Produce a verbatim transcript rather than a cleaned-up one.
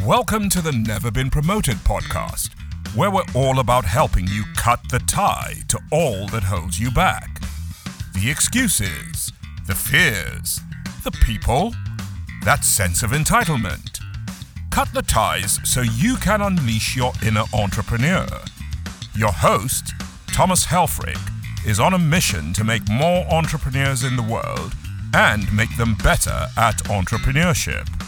Welcome to the Never Been Promoted podcast, where we're all about helping you cut the tie to all that holds you back. The excuses, the fears, the people, that sense of entitlement. Cut the ties so you can unleash your inner entrepreneur. Your host, Thomas Helfrich, is on a mission to make more entrepreneurs in the world and make them better at entrepreneurship.